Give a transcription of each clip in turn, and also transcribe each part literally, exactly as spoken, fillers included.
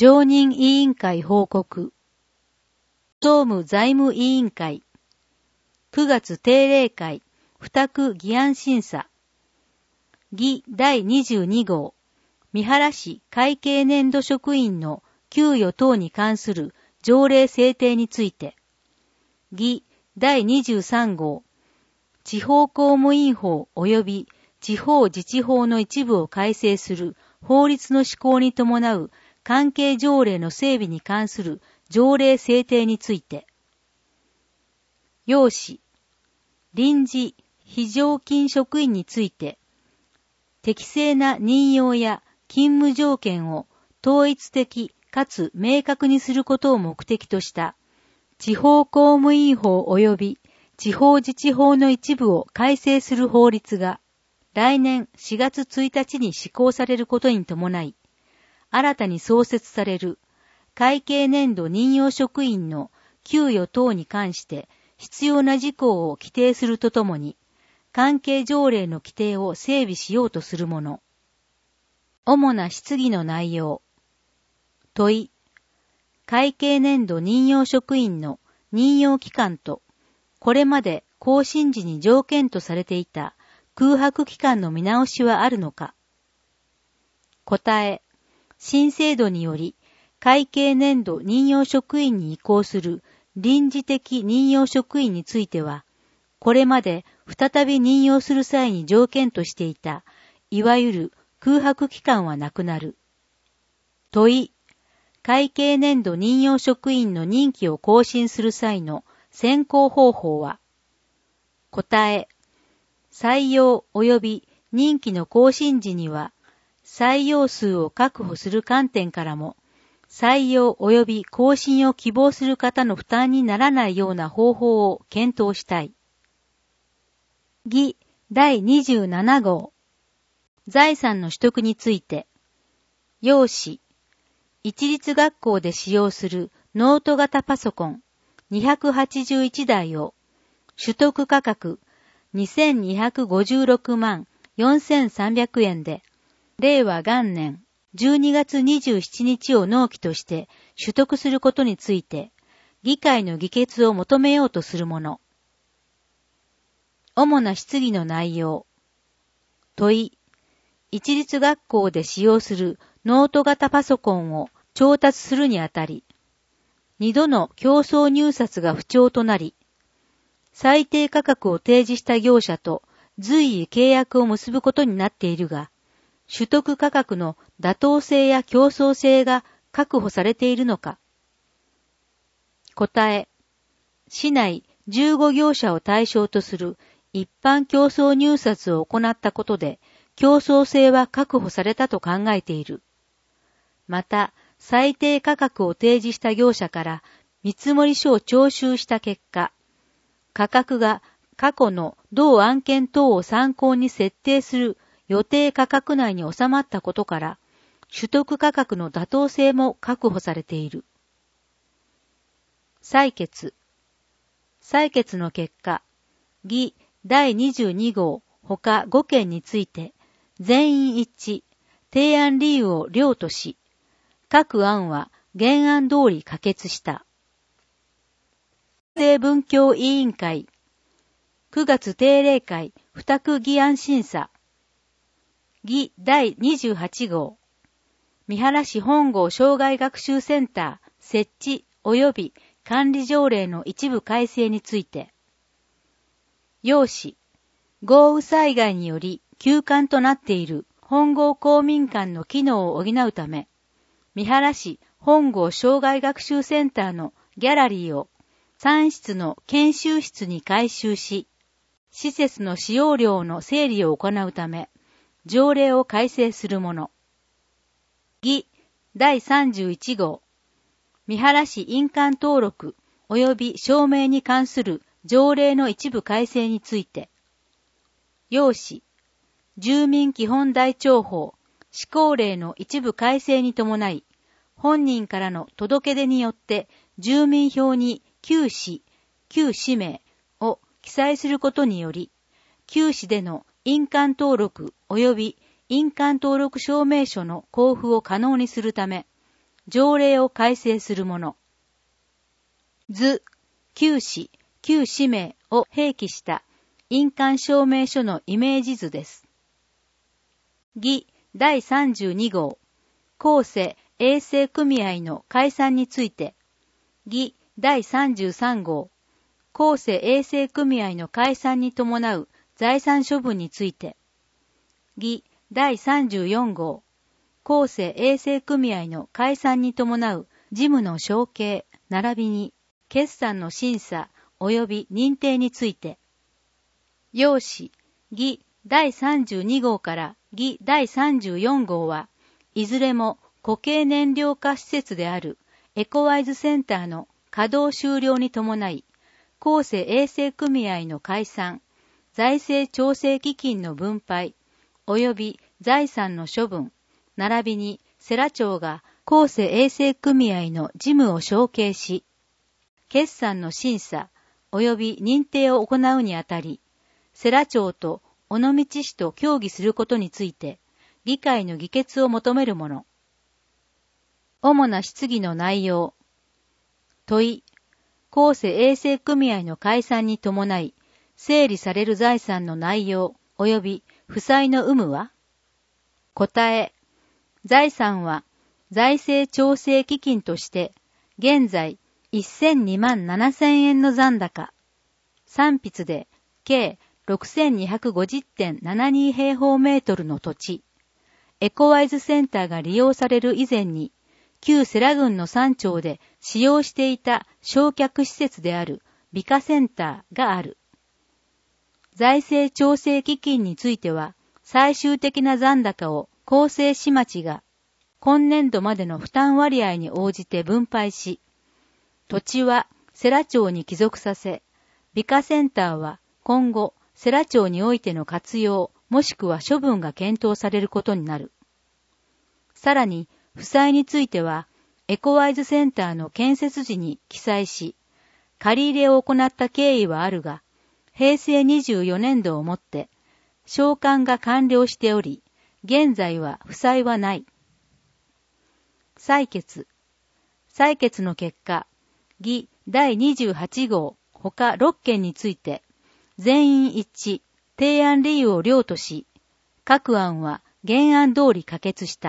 常任委員会報告。総務財務委員会。くがつ定例会、付託議案審査。議だいにじゅうに号。三原市会計年度職員の給与等に関する条例制定について。議だいにじゅうさん号。地方公務員法及び地方自治法の一部を改正する法律の施行に伴う関係条例の整備に関する条例制定について。要旨。臨時非常勤職員について、適正な任用や勤務条件を統一的かつ明確にすることを目的とした地方公務員法及び地方自治法の一部を改正する法律が来年しがつついたちに施行されることに伴い、新たに創設される会計年度任用職員の給与等に関して必要な事項を規定するとともに、関係条例の規定を整備しようとするもの。主な質疑の内容。問い。会計年度任用職員の任用期間と、これまで更新時に条件とされていた空白期間の見直しはあるのか。答え。新制度により、会計年度任用職員に移行する臨時的任用職員については、これまで再び任用する際に条件としていた、いわゆる空白期間はなくなる。問い。会計年度任用職員の任期を更新する際の選考方法は。答え。採用及び任期の更新時には、採用数を確保する観点からも、採用及び更新を希望する方の負担にならないような方法を検討したい。議だいにじゅうなな号。財産の取得について。要旨。一律学校で使用するノート型パソコンにひゃくはちじゅういちだいを取得価格にせんにひゃくごじゅうろくまんよんせんさんびゃくえんで、令和元年じゅうにがつにじゅうしちにちを納期として取得することについて、議会の議決を求めようとするもの。主な質疑の内容。問い。一律学校で使用するノート型パソコンを調達するにあたり、二度の競争入札が不調となり、最低価格を提示した業者と随意契約を結ぶことになっているが、取得価格の妥当性や競争性が確保されているのか。答え。市内じゅうご業者を対象とする一般競争入札を行ったことで、競争性は確保されたと考えている。また、最低価格を提示した業者から見積書を徴収した結果、価格が過去の同案件等を参考に設定する予定価格内に収まったことから、取得価格の妥当性も確保されている。採決。採決の結果、議だいにじゅうに号ほかごけんについて、全員一致、提案理由を了とし、各案は原案通り可決した。政文教委員会。くがつ定例会付託議案審査。議だいにじゅうはち号。三原市本郷障害学習センター設置及び管理条例の一部改正について。要旨。豪雨災害により休館となっている本郷公民館の機能を補うため、三原市本郷障害学習センターのギャラリーをさん室の研修室に改修し、施設の使用料の整理を行うため、条例を改正するもの。議だいさんじゅういち号。三原市印鑑登録及び証明に関する条例の一部改正について。要旨。住民基本台帳法施行令の一部改正に伴い、本人からの届け出によって住民票に旧市、旧氏名を記載することにより、旧市での印鑑登録及び印鑑登録証明書の交付を可能にするため、 条例を改正するもの。図、旧氏、旧氏名を併記した印鑑証明書のイメージ図です。儀だいさんじゅうに号、公正衛生組合の解散について、儀だいさんじゅうさん号、公正衛生組合の解散に伴う財産処分について、儀だいさんじゅうよん号、公正衛生組合の解散に伴う事務の承継並びに決算の審査及び認定について、要旨、儀だいさんじゅうに号から儀だいさんじゅうよん号はいずれも固形燃料化施設であるエコワイズセンターの稼働終了に伴い、公正衛生組合の解散、財政調整基金の分配、及び財産の処分、並びに世羅町が公正衛生組合の事務を承継し、決算の審査、及び認定を行うにあたり、世羅町と尾道市と協議することについて、議会の議決を求めるもの。主な質疑の内容。問い、公正衛生組合の解散に伴い、整理される財産の内容及び負債の有無は？答え、財産は財政調整基金として、現在せんにまんななせんえんの残高、三筆で計 ろくせんにひゃくごじゅうてんななに 平方メートルの土地、エコワイズセンターが利用される以前に、旧世羅郡の山町で使用していた焼却施設である美化センターがある。財政調整基金については、最終的な残高を公正市町が今年度までの負担割合に応じて分配し、土地は世羅町に帰属させ、美化センターは今後世羅町においての活用もしくは処分が検討されることになる。さらに、負債については、エコワイズセンターの建設時に記載し、借り入れを行った経緯はあるが、へいせいにじゅうよねん度をもって、償還が完了しており、現在は負債はない。採決。採決の結果、儀だいにじゅうはち号他ろっけんについて、全員一致、提案理由を了とし、各案は原案通り可決した。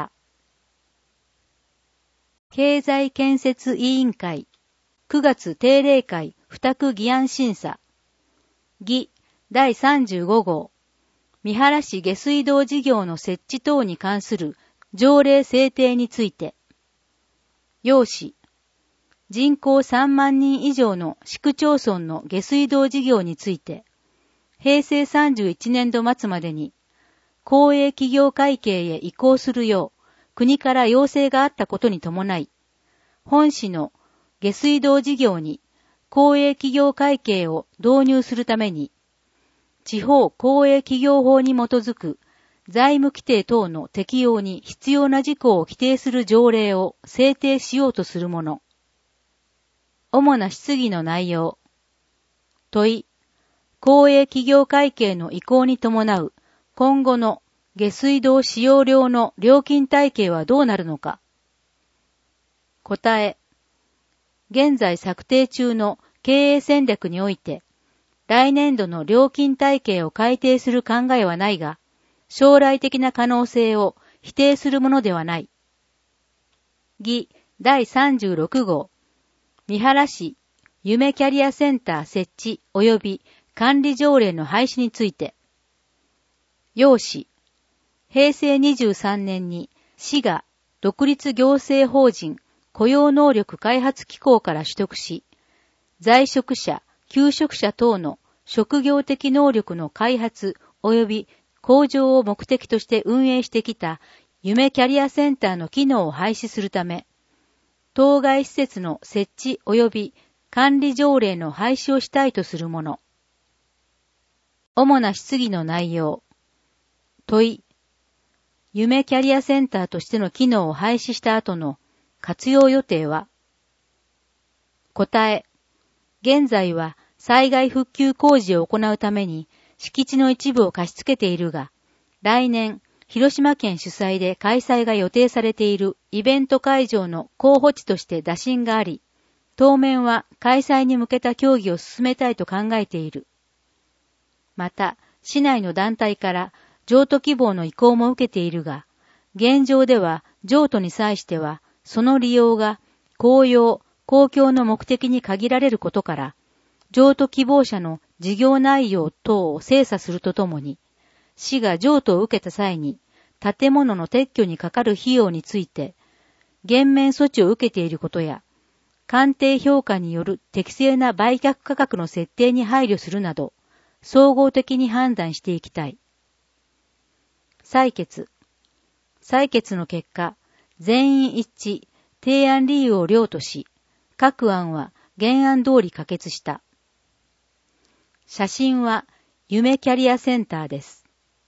経済建設委員会、くがつ定例会付託議案審査。儀だいさんじゅうご号、三原市下水道事業の設置等に関する条例制定について。要旨、人口さんまんにん以上の市区町村の下水道事業について、へいせいさんじゅういちねん度末までに、公営企業会計へ移行するよう、国から要請があったことに伴い、本市の下水道事業に公営企業会計を導入するために、地方公営企業法に基づく財務規定等の適用に必要な事項を規定する条例を制定しようとするもの。主な質疑の内容。問い、公営企業会計の移行に伴う今後の下水道使用量の料金体系はどうなるのか。答え、現在策定中の経営戦略において、来年度の料金体系を改定する考えはないが、将来的な可能性を否定するものではない。儀だいさんじゅうろく号、三原市夢キャリアセンター設置及び管理条例の廃止について。要旨、へいせいにじゅうさんねんに市が独立行政法人雇用能力開発機構から取得し、在職者、求職者等の職業的能力の開発及び向上を目的として運営してきた夢キャリアセンターの機能を廃止するため、当該施設の設置及び管理条例の廃止をしたいとするもの。主な質疑の内容。問い、夢キャリアセンターとしての機能を廃止した後の活用予定は？答え、現在は災害復旧工事を行うために敷地の一部を貸し付けているが、来年広島県主催で開催が予定されているイベント会場の候補地として打診があり、当面は開催に向けた協議を進めたいと考えている。また、市内の団体から譲渡希望の意向も受けているが、現状では譲渡に際しては、その利用が公用、公共の目的に限られることから、譲渡希望者の事業内容等を精査するとともに、市が譲渡を受けた際に、建物の撤去にかかる費用について、減免措置を受けていることや、鑑定評価による適正な売却価格の設定に配慮するなど、総合的に判断していきたい。採決。採決の結果、全員一致、提案理由を了とし、各案は原案通り可決した。写真は、夢キャリアセンターです。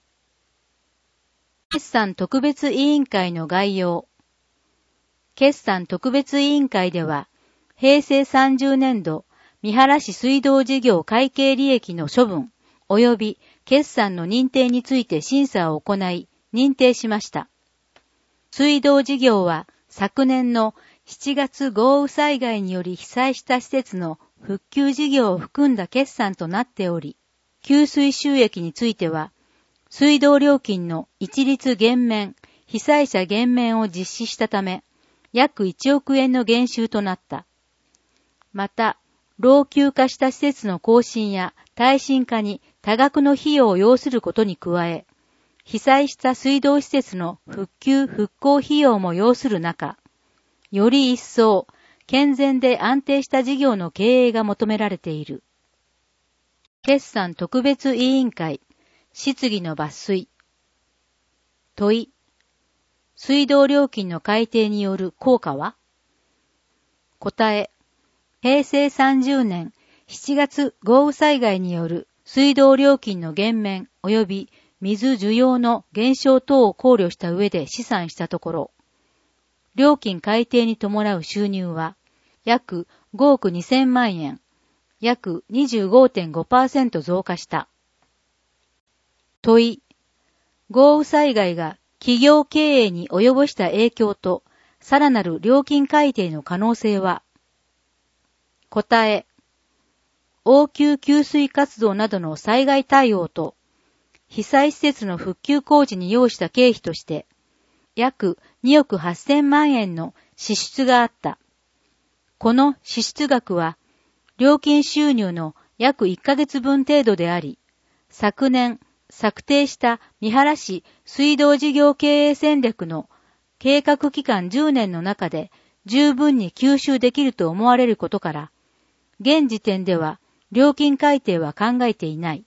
決算特別委員会の概要。決算特別委員会では、平成さんじゅうねんど、三原市水道事業会計利益の処分及び決算の認定について審査を行い、認定しました。水道事業は昨年のしちがつ豪雨災害により被災した施設の復旧事業を含んだ決算となっており、給水収益については、水道料金の一律減免、被災者減免を実施したため、約いちおくえんの減収となった。また、老朽化した施設の更新や耐震化に多額の費用を要することに加え、被災した水道施設の復旧復興費用も要する中、より一層、健全で安定した事業の経営が求められている。決算特別委員会、質疑の抜粋。問い。水道料金の改定による効果は？答え。平成さんじゅうねんしちがつ豪雨災害による水道料金の減免及び水需要の減少等を考慮した上で試算したところ、料金改定に伴う収入は約ごおくにせんまんえん、約 にじゅうごてんごパーセント 増加した。問い。豪雨災害が企業経営に及ぼした影響とさらなる料金改定の可能性は？答え。応急給水活動などの災害対応と被災施設の復旧工事に要した経費として約におくはっせんまんえんの支出があった。この支出額は料金収入の約いっかげつぶん程度であり、昨年策定した三原市水道事業経営戦略の計画期間じゅうねんの中で十分に吸収できると思われることから、現時点では料金改定は考えていない。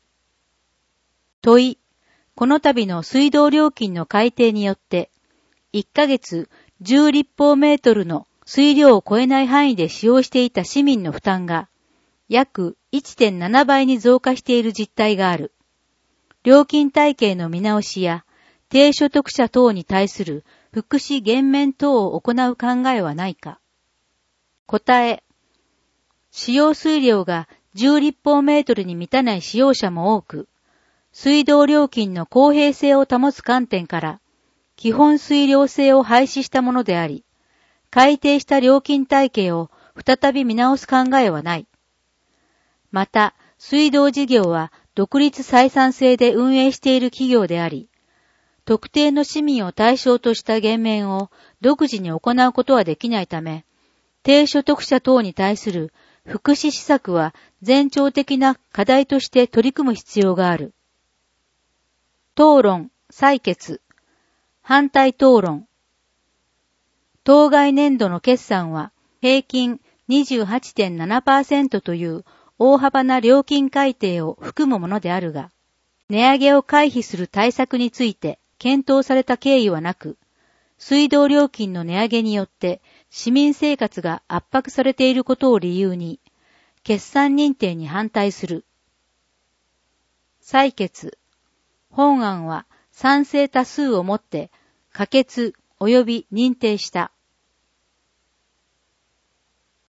問い。この度の水道料金の改定によって、いっかげつじゅう立方メートルの水量を超えない範囲で使用していた市民の負担が、約 いってんななばいに増加している実態がある。料金体系の見直しや、低所得者等に対する福祉減免等を行う考えはないか。答え。使用水量がじゅう立方メートルに満たない使用者も多く、水道料金の公平性を保つ観点から、基本水量制を廃止したものであり、改定した料金体系を再び見直す考えはない。また、水道事業は独立採算制で運営している企業であり、特定の市民を対象とした減免を独自に行うことはできないため、低所得者等に対する福祉施策は前兆的な課題として取り組む必要がある。討論、採決。反対討論。当該年度の決算は平均 にじゅうはちてんななパーセント という大幅な料金改定を含むものであるが、値上げを回避する対策について検討された経緯はなく、水道料金の値上げによって市民生活が圧迫されていることを理由に、決算認定に反対する。採決。本案は賛成多数をもって可決及び認定した。